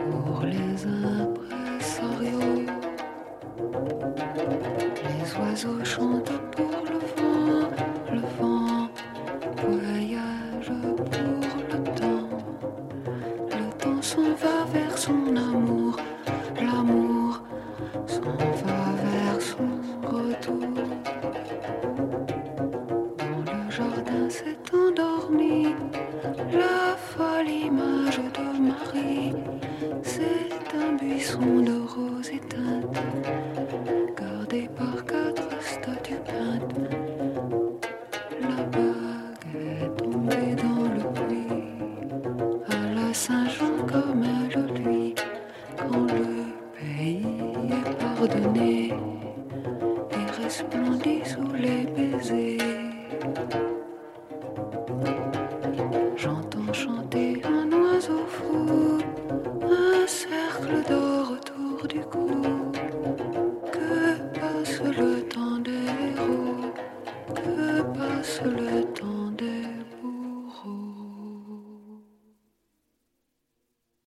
pour les impresarios. Les oiseaux chantent pour le vent voyage pour le temps s'en va vers son amour, l'amour s'en va vers son retour. Dans le jardin s'est endormie la folle image de Marie. C'est un buisson de roses éteintes, gardé par 4 statues peintes. La bague est tombée dans le puits, à la Saint-Jean comme elle lui, quand le pays est pardonné et resplendit sous les baisers. J'entends chanter un oiseau fou, un cercle d'or.